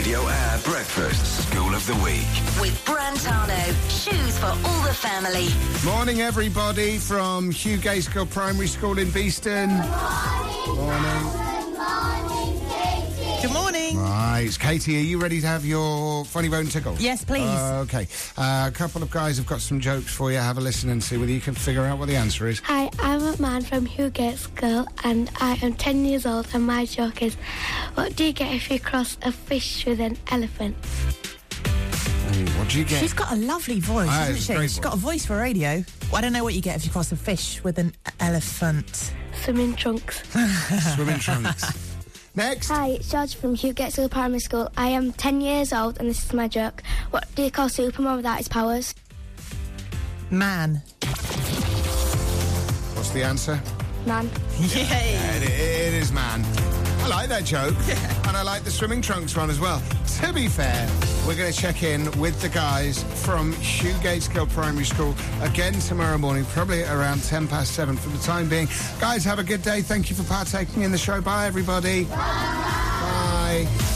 Radio Air Breakfast School of the Week. With Brantano. Shoes for all the family. Morning, everybody, from Hugh Gaitskell Primary School in Beeston. Morning. Good morning. Right, Katie, are you ready to have your funny bone tickle? Yes, please. Okay. A couple of guys have got some jokes for you. Have a listen and see whether you can figure out what the answer is. Hi, I'm a man from Hugh Gaitskell and I am 10 years old and my joke is, what do you get if you cross a fish with an elephant? What do you get? She's got a lovely voice, hasn't it's a she? great She's voice. got a voice for radio. Well, I don't know what you get if you cross a fish with an elephant. Swimming trunks. Swimming trunks. Next. Hi, it's George from Hugh Gaitskell Primary School. I am 10 years old and this is my joke. What do you call Superman without his powers? Man. What's the answer? Man. Yay! It is man. I like that joke. Yeah. And I like the swimming trunks one as well. To be fair, we're going to check in with the guys from Hugh Gaitskell Primary School again tomorrow morning, probably around 7:10 for the time being. Guys, have a good day. Thank you for partaking in the show. Bye, everybody. Bye. Bye.